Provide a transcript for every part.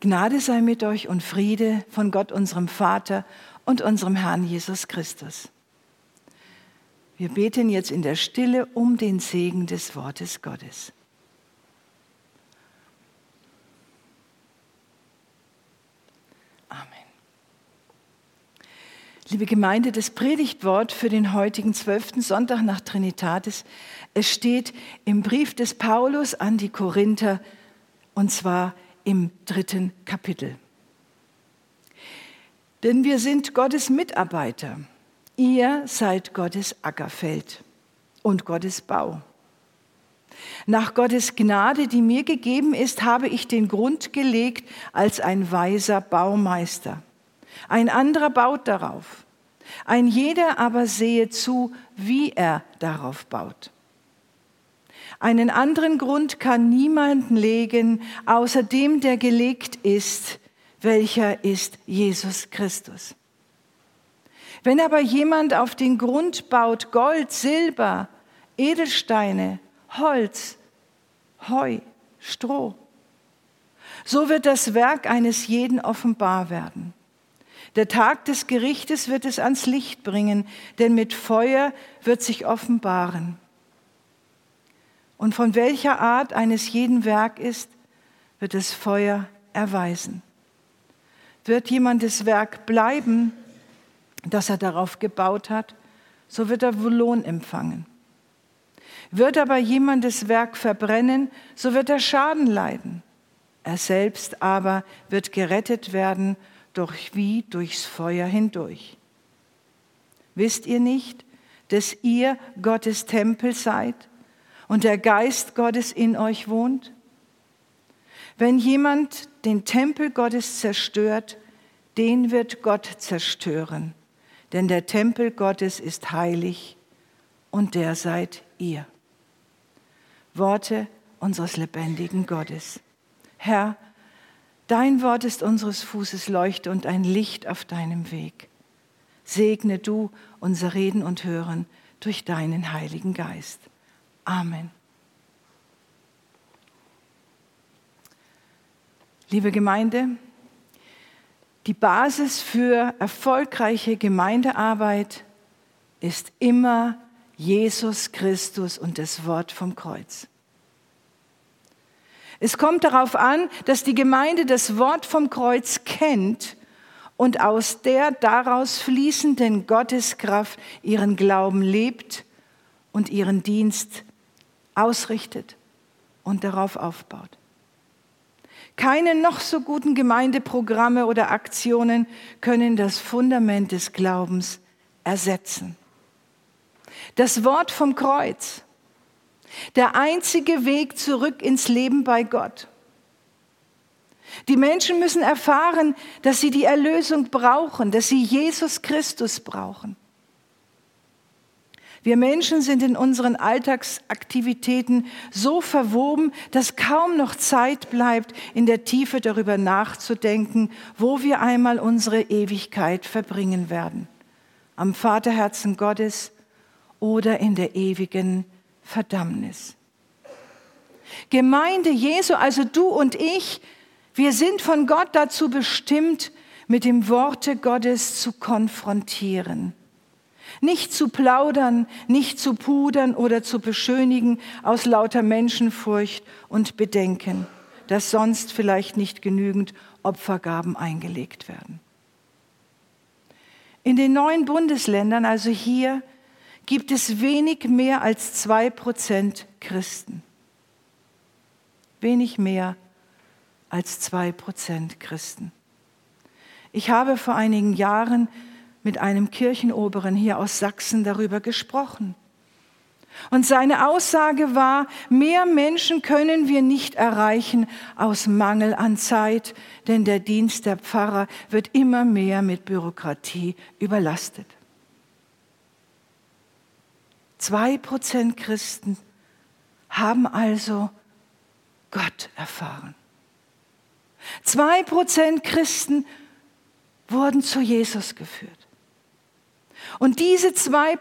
Gnade sei mit euch und Friede von Gott, unserem Vater und unserem Herrn Jesus Christus. Wir beten jetzt in der Stille um den Segen des Wortes Gottes. Amen. Liebe Gemeinde, das Predigtwort für den heutigen 12. Sonntag nach Trinitatis, es steht im Brief des Paulus an die Korinther, und zwar im 3. Kapitel. Denn wir sind Gottes Mitarbeiter. Ihr seid Gottes Ackerfeld und Gottes Bau. Nach Gottes Gnade, die mir gegeben ist, habe ich den Grund gelegt als ein weiser Baumeister. Ein anderer baut darauf. Ein jeder aber sehe zu, wie er darauf baut. Einen anderen Grund kann niemand legen, außer dem, der gelegt ist, welcher ist Jesus Christus. Wenn aber jemand auf den Grund baut Gold, Silber, Edelsteine, Holz, Heu, Stroh, so wird das Werk eines jeden offenbar werden. Der Tag des Gerichtes wird es ans Licht bringen, denn mit Feuer wird sich offenbaren. Und von welcher Art eines jeden Werk ist, wird das Feuer erweisen. Wird jemandes Werk bleiben, das er darauf gebaut hat, so wird er wohl Lohn empfangen. Wird aber jemandes Werk verbrennen, so wird er Schaden leiden. Er selbst aber wird gerettet werden, wie durchs Feuer hindurch. Wisst ihr nicht, dass ihr Gottes Tempel seid und der Geist Gottes in euch wohnt? Wenn jemand den Tempel Gottes zerstört, den wird Gott zerstören, denn der Tempel Gottes ist heilig und der seid ihr. Worte unseres lebendigen Gottes. Herr, dein Wort ist unseres Fußes Leuchte und ein Licht auf deinem Weg. Segne du unser Reden und Hören durch deinen Heiligen Geist. Amen. Liebe Gemeinde, die Basis für erfolgreiche Gemeindearbeit ist immer Jesus Christus und das Wort vom Kreuz. Es kommt darauf an, dass die Gemeinde das Wort vom Kreuz kennt und aus der daraus fließenden Gotteskraft ihren Glauben lebt und ihren Dienst ausrichtet und darauf aufbaut. Keine noch so guten Gemeindeprogramme oder Aktionen können das Fundament des Glaubens ersetzen. Das Wort vom Kreuz, der einzige Weg zurück ins Leben bei Gott. Die Menschen müssen erfahren, dass sie die Erlösung brauchen, dass sie Jesus Christus brauchen. Wir Menschen sind in unseren Alltagsaktivitäten so verwoben, dass kaum noch Zeit bleibt, in der Tiefe darüber nachzudenken, wo wir einmal unsere Ewigkeit verbringen werden. Am Vaterherzen Gottes oder in der ewigen Verdammnis. Gemeinde Jesu, also du und ich, wir sind von Gott dazu bestimmt, mit dem Worte Gottes zu konfrontieren. Nicht zu plaudern, nicht zu pudern oder zu beschönigen aus lauter Menschenfurcht und Bedenken, dass sonst vielleicht nicht genügend Opfergaben eingelegt werden. In den 9 Bundesländern, also hier, gibt es wenig mehr als 2% Christen. Wenig mehr als 2% Christen. Ich habe vor einigen Jahren mit einem Kirchenoberen hier aus Sachsen darüber gesprochen. Und seine Aussage war, mehr Menschen können wir nicht erreichen aus Mangel an Zeit, denn der Dienst der Pfarrer wird immer mehr mit Bürokratie überlastet. 2% Christen haben also Gott erfahren. 2% Christen wurden zu Jesus geführt. Und diese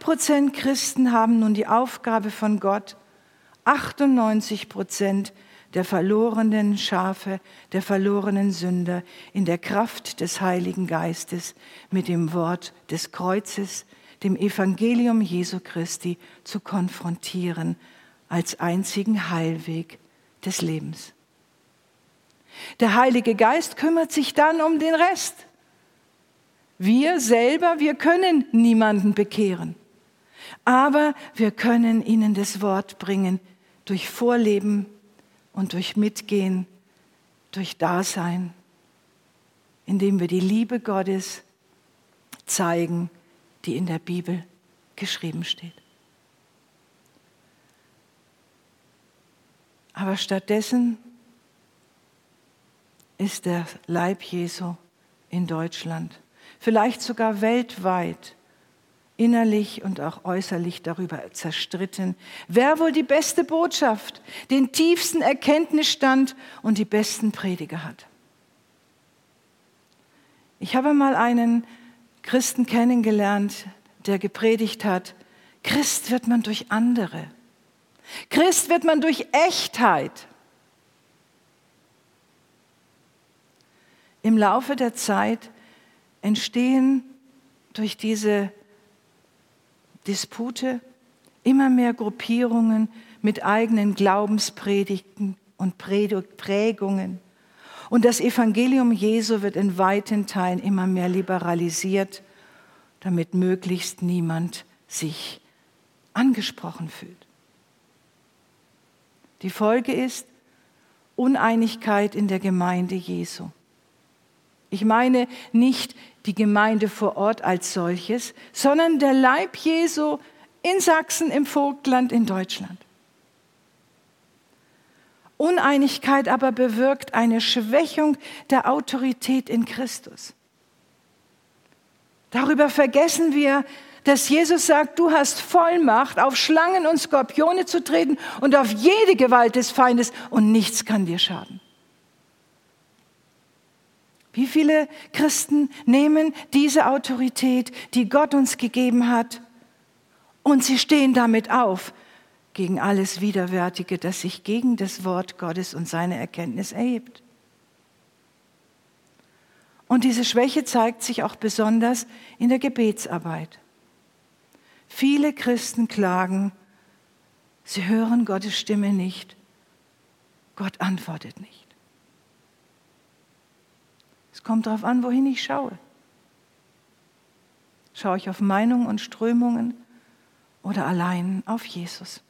2% Christen haben nun die Aufgabe von Gott, 98% der verlorenen Schafe, der verlorenen Sünder in der Kraft des Heiligen Geistes mit dem Wort des Kreuzes, dem Evangelium Jesu Christi zu konfrontieren als einzigen Heilweg des Lebens. Der Heilige Geist kümmert sich dann um den Rest. Wir selber, wir können niemanden bekehren, aber wir können ihnen das Wort bringen durch Vorleben und durch Mitgehen, durch Dasein, indem wir die Liebe Gottes zeigen, die in der Bibel geschrieben steht. Aber stattdessen ist der Leib Jesu in Deutschland, vielleicht sogar weltweit, innerlich und auch äußerlich darüber zerstritten, wer wohl die beste Botschaft, den tiefsten Erkenntnisstand und die besten Prediger hat. Ich habe mal einen Christen kennengelernt, der gepredigt hat, Christ wird man durch andere. Christ wird man durch Echtheit. Im Laufe der Zeit entstehen durch diese Dispute immer mehr Gruppierungen mit eigenen Glaubenspredigten und Prägungen. Und das Evangelium Jesu wird in weiten Teilen immer mehr liberalisiert, damit möglichst niemand sich angesprochen fühlt. Die Folge ist Uneinigkeit in der Gemeinde Jesu. Ich meine nicht die Gemeinde vor Ort als solches, sondern der Leib Jesu in Sachsen, im Vogtland, in Deutschland. Uneinigkeit aber bewirkt eine Schwächung der Autorität in Christus. Darüber vergessen wir, dass Jesus sagt, du hast Vollmacht, auf Schlangen und Skorpione zu treten und auf jede Gewalt des Feindes und nichts kann dir schaden. Wie viele Christen nehmen diese Autorität, die Gott uns gegeben hat, und sie stehen damit auf gegen alles Widerwärtige, das sich gegen das Wort Gottes und seine Erkenntnis erhebt. Und diese Schwäche zeigt sich auch besonders in der Gebetsarbeit. Viele Christen klagen, sie hören Gottes Stimme nicht, Gott antwortet nicht. Es kommt darauf an, wohin ich schaue. Schaue ich auf Meinungen und Strömungen oder allein auf Jesus?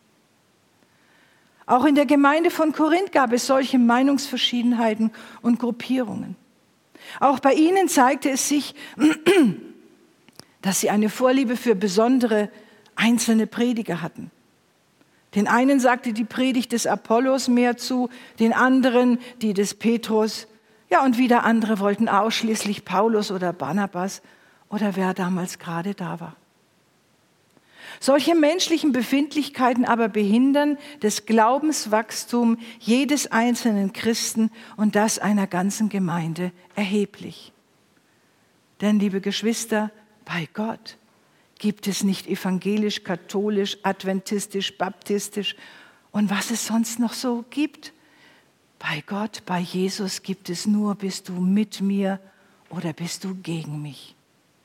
Auch in der Gemeinde von Korinth gab es solche Meinungsverschiedenheiten und Gruppierungen. Auch bei ihnen zeigte es sich, dass sie eine Vorliebe für besondere einzelne Prediger hatten. Den einen sagte die Predigt des Apollos mehr zu, den anderen die des Petrus. Ja, und wieder andere wollten ausschließlich Paulus oder Barnabas oder wer damals gerade da war. Solche menschlichen Befindlichkeiten aber behindern das Glaubenswachstum jedes einzelnen Christen und das einer ganzen Gemeinde erheblich. Denn, liebe Geschwister, bei Gott gibt es nicht evangelisch, katholisch, adventistisch, baptistisch und was es sonst noch so gibt. Bei Gott, bei Jesus gibt es nur, bist du mit mir oder bist du gegen mich?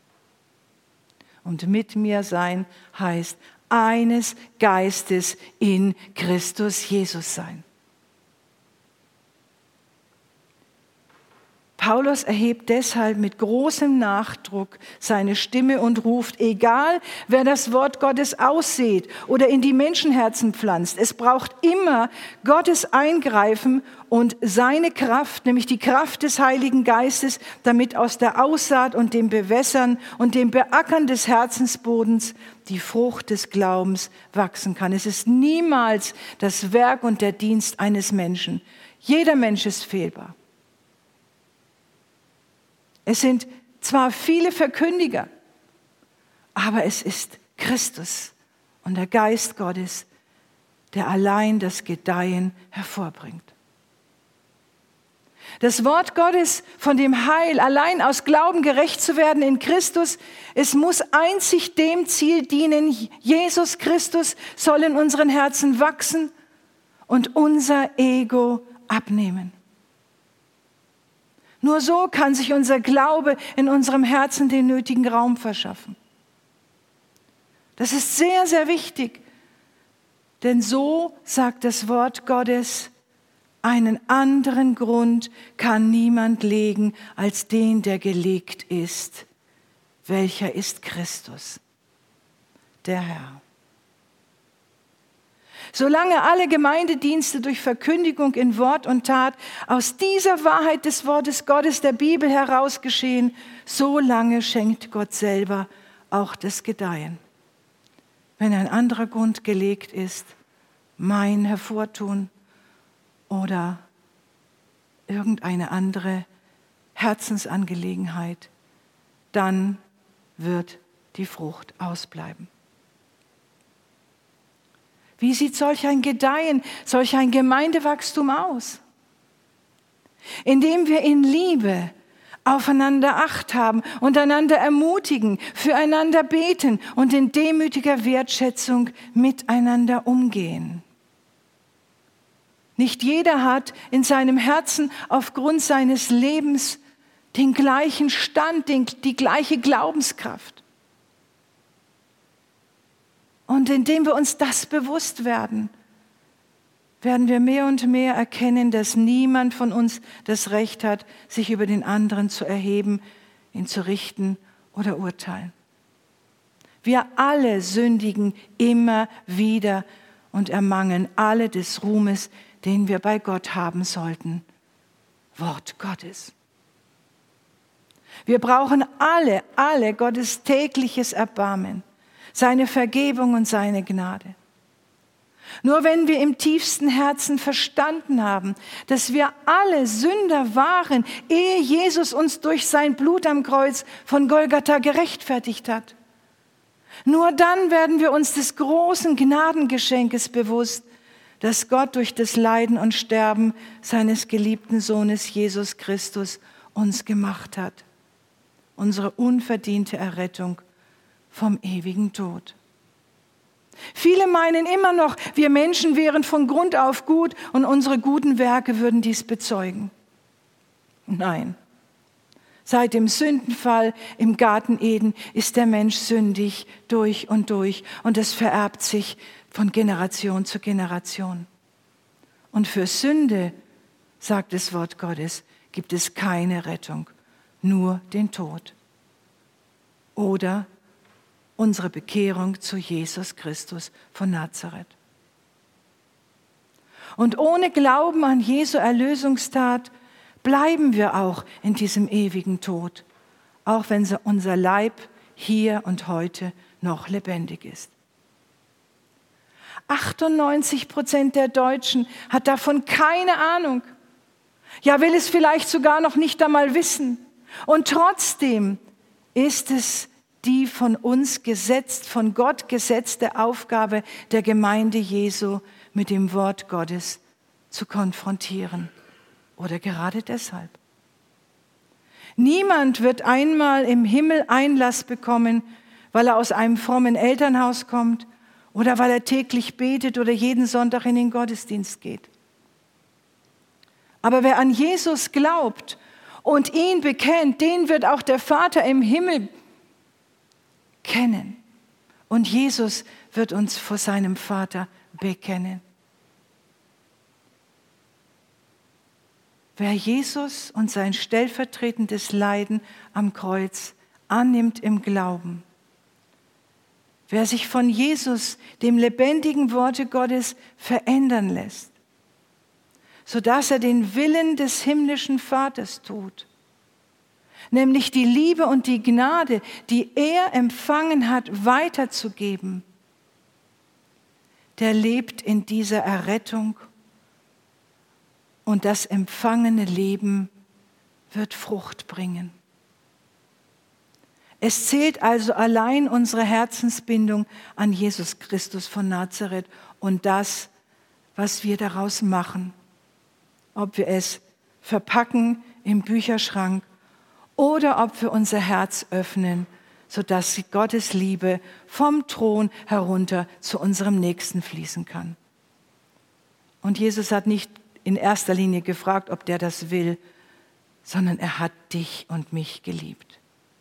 Und mit mir sein heißt eines Geistes in Christus Jesus sein. Paulus erhebt deshalb mit großem Nachdruck seine Stimme und ruft, egal wer das Wort Gottes aussät oder in die Menschenherzen pflanzt, es braucht immer Gottes Eingreifen und seine Kraft, nämlich die Kraft des Heiligen Geistes, damit aus der Aussaat und dem Bewässern und dem Beackern des Herzensbodens die Frucht des Glaubens wachsen kann. Es ist niemals das Werk und der Dienst eines Menschen. Jeder Mensch ist fehlbar. Es sind zwar viele Verkündiger, aber es ist Christus und der Geist Gottes, der allein das Gedeihen hervorbringt. Das Wort Gottes von dem Heil, allein aus Glauben gerecht zu werden in Christus, es muss einzig dem Ziel dienen, Jesus Christus soll in unseren Herzen wachsen und unser Ego abnehmen. Nur so kann sich unser Glaube in unserem Herzen den nötigen Raum verschaffen. Das ist sehr, sehr wichtig, denn so sagt das Wort Gottes, einen anderen Grund kann niemand legen als den, der gelegt ist. Welcher ist Christus, der Herr. Solange alle Gemeindedienste durch Verkündigung in Wort und Tat aus dieser Wahrheit des Wortes Gottes, der Bibel heraus geschehen, so lange schenkt Gott selber auch das Gedeihen. Wenn ein anderer Grund gelegt ist, mein Hervortun oder irgendeine andere Herzensangelegenheit, dann wird die Frucht ausbleiben. Wie sieht solch ein Gedeihen, solch ein Gemeindewachstum aus? Indem wir in Liebe aufeinander Acht haben und einander ermutigen, füreinander beten und in demütiger Wertschätzung miteinander umgehen. Nicht jeder hat in seinem Herzen aufgrund seines Lebens den gleichen Stand, die gleiche Glaubenskraft. Und indem wir uns das bewusst werden, werden wir mehr und mehr erkennen, dass niemand von uns das Recht hat, sich über den anderen zu erheben, ihn zu richten oder urteilen. Wir alle sündigen immer wieder und ermangeln alle des Ruhmes, den wir bei Gott haben sollten. Wort Gottes. Wir brauchen alle Gottes tägliches Erbarmen, seine Vergebung und seine Gnade. Nur wenn wir im tiefsten Herzen verstanden haben, dass wir alle Sünder waren, ehe Jesus uns durch sein Blut am Kreuz von Golgatha gerechtfertigt hat, nur dann werden wir uns des großen Gnadengeschenkes bewusst, das Gott durch das Leiden und Sterben seines geliebten Sohnes Jesus Christus uns gemacht hat. Unsere unverdiente Errettung vom ewigen Tod. Viele meinen immer noch, wir Menschen wären von Grund auf gut und unsere guten Werke würden dies bezeugen. Nein. Seit dem Sündenfall im Garten Eden ist der Mensch sündig durch und es vererbt sich von Generation zu Generation. Und für Sünde, sagt das Wort Gottes, gibt es keine Rettung, nur den Tod. Oder unsere Bekehrung zu Jesus Christus von Nazareth. Und ohne Glauben an Jesu Erlösungstat bleiben wir auch in diesem ewigen Tod, auch wenn unser Leib hier und heute noch lebendig ist. 98% der Deutschen hat davon keine Ahnung. Ja, will es vielleicht sogar noch nicht einmal wissen. Und trotzdem ist es die von Gott gesetzte Aufgabe der Gemeinde Jesu, mit dem Wort Gottes zu konfrontieren. Oder gerade deshalb. Niemand wird einmal im Himmel Einlass bekommen, weil er aus einem frommen Elternhaus kommt oder weil er täglich betet oder jeden Sonntag in den Gottesdienst geht. Aber wer an Jesus glaubt und ihn bekennt, den wird auch der Vater im Himmel kennen. Und Jesus wird uns vor seinem Vater bekennen. Wer Jesus und sein stellvertretendes Leiden am Kreuz annimmt im Glauben, wer sich von Jesus, dem lebendigen Worte Gottes, verändern lässt, sodass er den Willen des himmlischen Vaters tut, nämlich die Liebe und die Gnade, die er empfangen hat, weiterzugeben, der lebt in dieser Errettung und das empfangene Leben wird Frucht bringen. Es zählt also allein unsere Herzensbindung an Jesus Christus von Nazareth und das, was wir daraus machen. Ob wir es verpacken im Bücherschrank oder ob wir unser Herz öffnen, sodass Gottes Liebe vom Thron herunter zu unserem Nächsten fließen kann. Und Jesus hat nicht in erster Linie gefragt, ob der das will, sondern er hat dich und mich geliebt.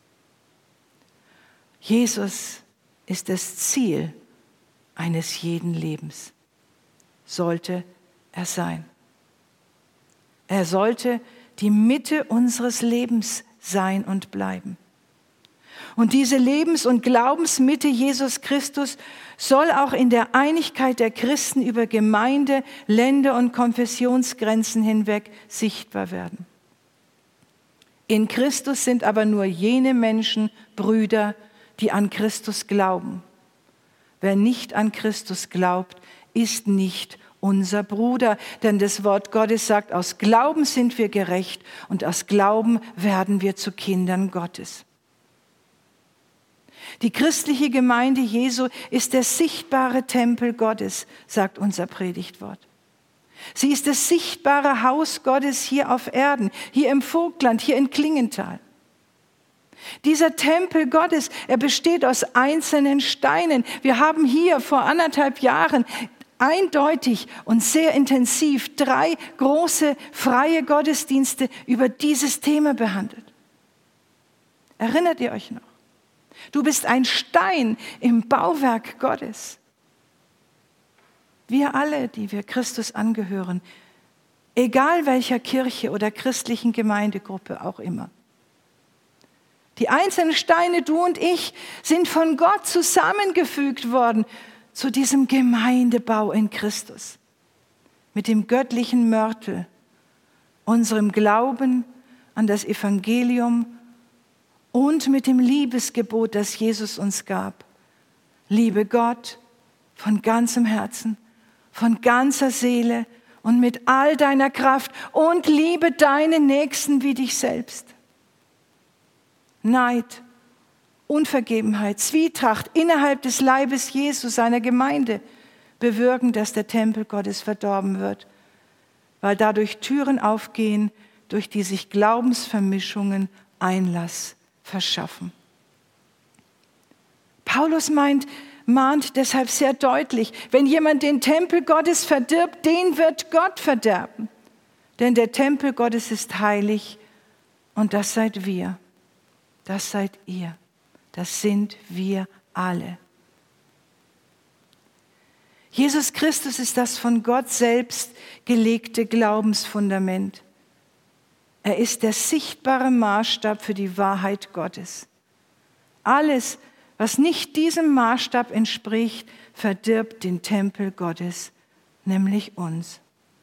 Jesus ist das Ziel eines jeden Lebens. Sollte er sein. Er sollte die Mitte unseres Lebens sein und bleiben. Und diese Lebens- und Glaubensmitte Jesus Christus soll auch in der Einigkeit der Christen über Gemeinde, Länder und Konfessionsgrenzen hinweg sichtbar werden. In Christus sind aber nur jene Menschen Brüder, die an Christus glauben. Wer nicht an Christus glaubt, ist nicht unser Bruder. Denn das Wort Gottes sagt, aus Glauben sind wir gerecht und aus Glauben werden wir zu Kindern Gottes. Die christliche Gemeinde Jesu ist der sichtbare Tempel Gottes, sagt unser Predigtwort. Sie ist das sichtbare Haus Gottes hier auf Erden, hier im Vogtland, hier in Klingenthal. Dieser Tempel Gottes, er besteht aus einzelnen Steinen. Wir haben hier vor 1,5 Jahren eindeutig und sehr intensiv 3 große freie Gottesdienste über dieses Thema behandelt. Erinnert ihr euch noch? Du bist ein Stein im Bauwerk Gottes. Wir alle, die wir Christus angehören, egal welcher Kirche oder christlichen Gemeindegruppe auch immer. Die einzelnen Steine, du und ich, sind von Gott zusammengefügt worden zu diesem Gemeindebau in Christus. Mit dem göttlichen Mörtel, unserem Glauben an das Evangelium und mit dem Liebesgebot, das Jesus uns gab. Liebe Gott von ganzem Herzen, von ganzer Seele und mit all deiner Kraft und liebe deinen Nächsten wie dich selbst. Neid, Unvergebenheit, Zwietracht innerhalb des Leibes Jesu, seiner Gemeinde, bewirken, dass der Tempel Gottes verdorben wird, weil dadurch Türen aufgehen, durch die sich Glaubensvermischungen Einlass verschaffen. Paulus mahnt deshalb sehr deutlich, wenn jemand den Tempel Gottes verdirbt, den wird Gott verderben. Denn der Tempel Gottes ist heilig und das seid wir. Das seid ihr. Das sind wir alle. Jesus Christus ist das von Gott selbst gelegte Glaubensfundament. Er ist der sichtbare Maßstab für die Wahrheit Gottes. Alles, was nicht diesem Maßstab entspricht, verdirbt den Tempel Gottes, nämlich uns.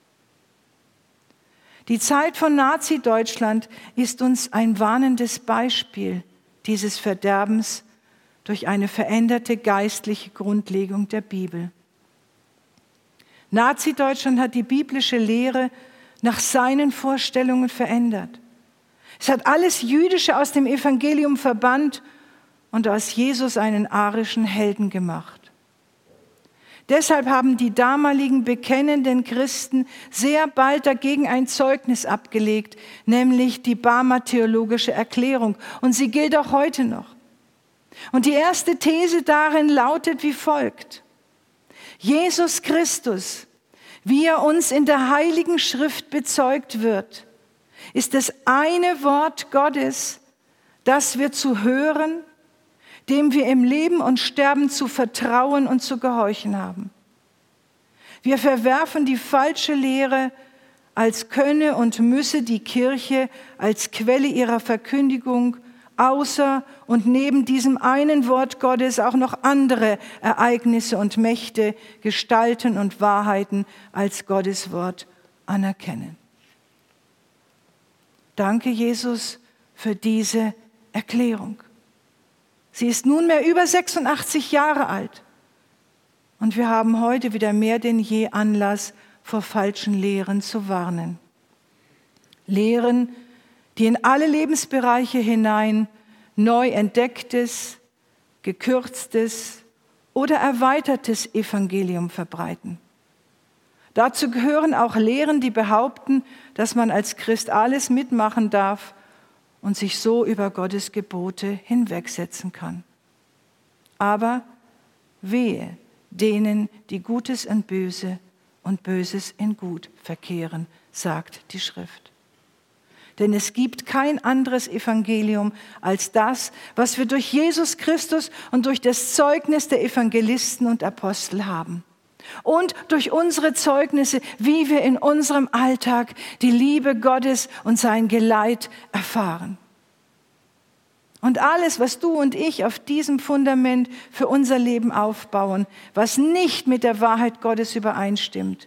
Die Zeit von Nazi-Deutschland ist uns ein warnendes Beispiel dieses Verderbens durch eine veränderte geistliche Grundlegung der Bibel. Nazi-Deutschland hat die biblische Lehre nach seinen Vorstellungen verändert. Es hat alles Jüdische aus dem Evangelium verbannt und aus Jesus einen arischen Helden gemacht. Deshalb haben die damaligen bekennenden Christen sehr bald dagegen ein Zeugnis abgelegt, nämlich die Barmer Theologische Erklärung. Und sie gilt auch heute noch. Und die erste These darin lautet wie folgt: Jesus Christus, wie er uns in der Heiligen Schrift bezeugt wird, ist das eine Wort Gottes, das wir zu hören, dem wir im Leben und Sterben zu vertrauen und zu gehorchen haben. Wir verwerfen die falsche Lehre, als könne und müsse die Kirche als Quelle ihrer Verkündigung außer und neben diesem einen Wort Gottes auch noch andere Ereignisse und Mächte, Gestalten und Wahrheiten als Gottes Wort anerkennen. Danke, Jesus, für diese Erklärung. Sie ist nunmehr über 86 Jahre alt und wir haben heute wieder mehr denn je Anlass, vor falschen Lehren zu warnen. Lehren, die in alle Lebensbereiche hinein neu entdecktes, gekürztes oder erweitertes Evangelium verbreiten. Dazu gehören auch Lehren, die behaupten, dass man als Christ alles mitmachen darf und sich so über Gottes Gebote hinwegsetzen kann. Aber wehe denen, die Gutes und Böse und Böses in Gut verkehren, sagt die Schrift. Denn es gibt kein anderes Evangelium als das, was wir durch Jesus Christus und durch das Zeugnis der Evangelisten und Apostel haben. Und durch unsere Zeugnisse, wie wir in unserem Alltag die Liebe Gottes und sein Geleit erfahren. Und alles, was du und ich auf diesem Fundament für unser Leben aufbauen, was nicht mit der Wahrheit Gottes übereinstimmt,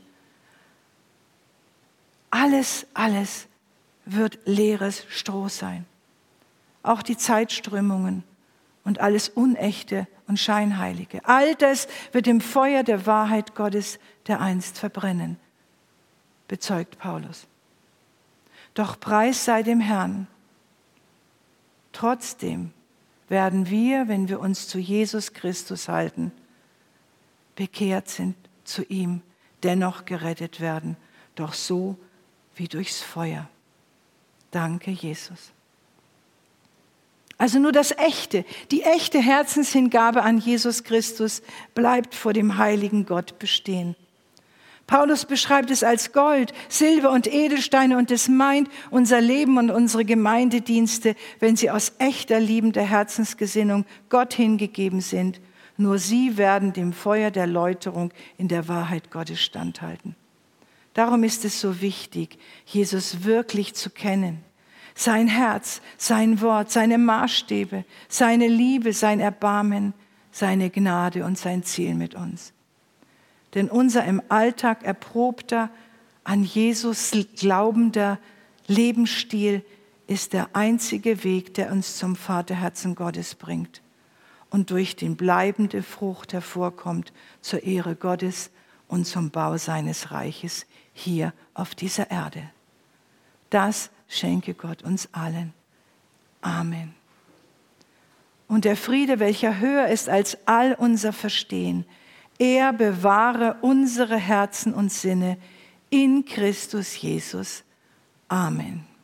alles wird leeres Stroh sein. Auch die Zeitströmungen und alles Unechte und Scheinheilige. All das wird im Feuer der Wahrheit Gottes dereinst verbrennen, bezeugt Paulus. Doch Preis sei dem Herrn. Trotzdem werden wir, wenn wir uns zu Jesus Christus halten, bekehrt sind zu ihm, dennoch gerettet werden, doch so wie durchs Feuer. Danke, Jesus. Also nur die echte Herzenshingabe an Jesus Christus bleibt vor dem heiligen Gott bestehen. Paulus beschreibt es als Gold, Silber und Edelsteine und es meint unser Leben und unsere Gemeindedienste, wenn sie aus echter liebender Herzensgesinnung Gott hingegeben sind. Nur sie werden dem Feuer der Läuterung in der Wahrheit Gottes standhalten. Darum ist es so wichtig, Jesus wirklich zu kennen. Sein Herz, sein Wort, seine Maßstäbe, seine Liebe, sein Erbarmen, seine Gnade und sein Ziel mit uns. Denn unser im Alltag erprobter, an Jesus glaubender Lebensstil ist der einzige Weg, der uns zum Vaterherzen Gottes bringt und durch den bleibende Frucht hervorkommt zur Ehre Gottes und zum Bau seines Reiches hier auf dieser Erde. Das schenke Gott uns allen. Amen. Und der Friede, welcher höher ist als all unser Verstehen, er bewahre unsere Herzen und Sinne in Christus Jesus. Amen.